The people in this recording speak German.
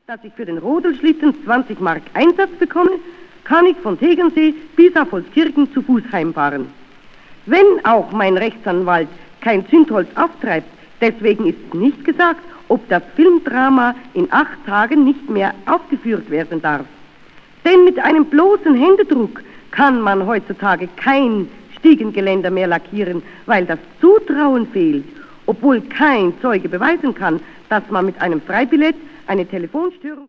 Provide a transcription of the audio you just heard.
dass ich für den Rodelschlitten 20 Mark Einsatz bekomme, kann ich von Tegernsee bis auf Holzkirchen zu Fuß heimfahren. Wenn auch mein Rechtsanwalt kein Zündholz auftreibt, deswegen ist nicht gesagt, ob das Filmdrama in 8 Tagen nicht mehr aufgeführt werden darf. Denn mit einem bloßen Händedruck kann man heutzutage kein Stiegengeländer mehr lackieren, weil das Zutrauen fehlt, obwohl kein Zeuge beweisen kann, dass man mit einem Freibillett eine Telefonstörung